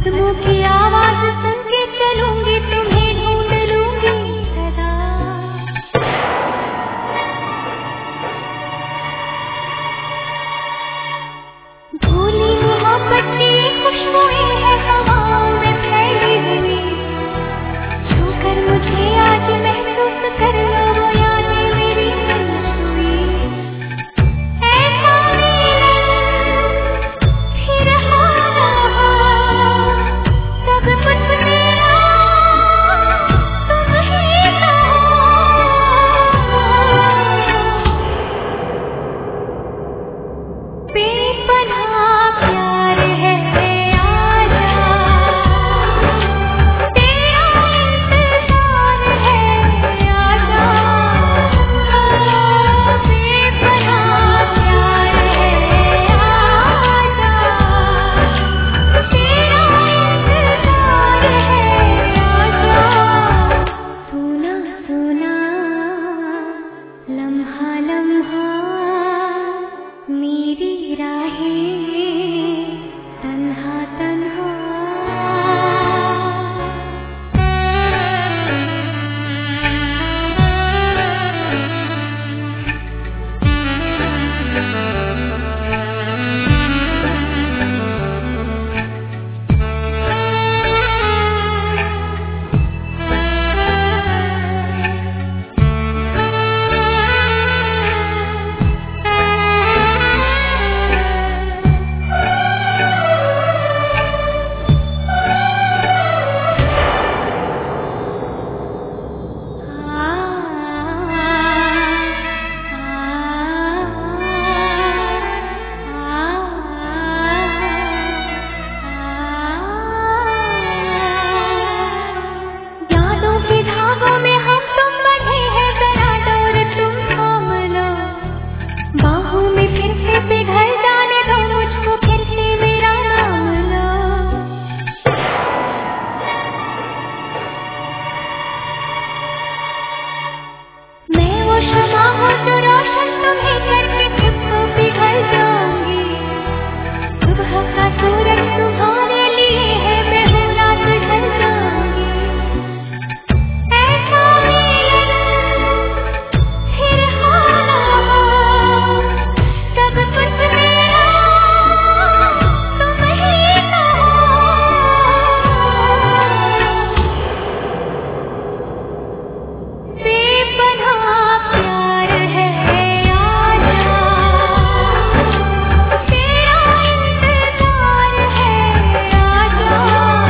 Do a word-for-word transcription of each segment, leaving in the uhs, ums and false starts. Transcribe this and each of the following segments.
कदमों की आवाज सुन के चलूंगी, तुम्हें ढूंढ लूंगी सदा। भूली मोहब्बत की खुशबुएं है हवाओं में फैली हुई, छूकर मुझे आज महसूस कर लो वो यादें मेरी हुई। ऐसा मिलन फिर हो ना हो, सब कुछ मेरा तुम ही कहो। बेपनाह प्यार है आजा, तेरा इंतजार है आजा। बेपनाह प्यार है आजा, तेरा इंतजार है आजा। सुना सुना लम्हा लम्हा मेरी राहें तन्हा तन्हा। यादों के धागों में हम तुम बंधे हैं, जरा डोर तुम थाम लो। बाहों में फिर से पिघल जाने दो मुझको, फिर से मेरा नाम लो। मैं वो शमा हूँ जो रोशन तुम्हें करके सबको पिघल जाऊंगी। सुबह का सूरज तुम्हारे लिए है, मैं हूँ रात ढल जाऊंगी। ऐसा मिलन फिर हो ना हो, सब कुछ मेरा तुम ही कहो। बेपनाह प्यार है आजा, तेरा इंतजार है आजा।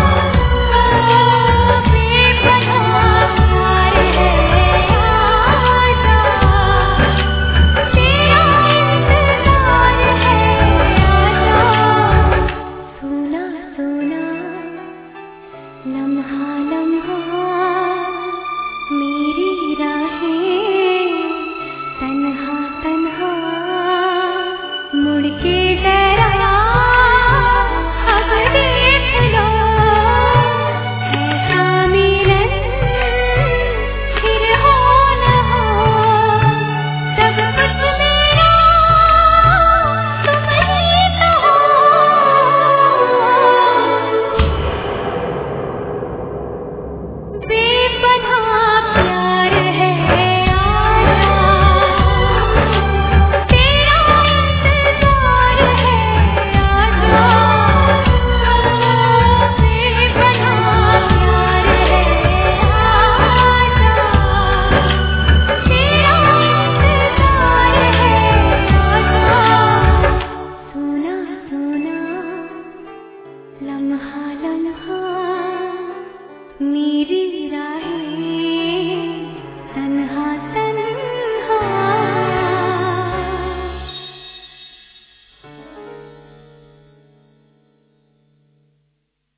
बेपनाह प्यार है आजा, तेरा इंतजार है आजा। सुना सुना लम्हा लम्हा मेरी राहें तन्हा तन्हा। मुड़ के जरा अब देख लो, ऐसा मिलन फिर हो ना हो, सब कुछ मेरा तुम ही कहो। बेपनाह प्यार है आजा, तेरा इंतजार है आजा। बेपनाह प्यार है आजा, तेरा इंतजार है आजा। सुना सुना लम्हा लम्हा मेरी राहें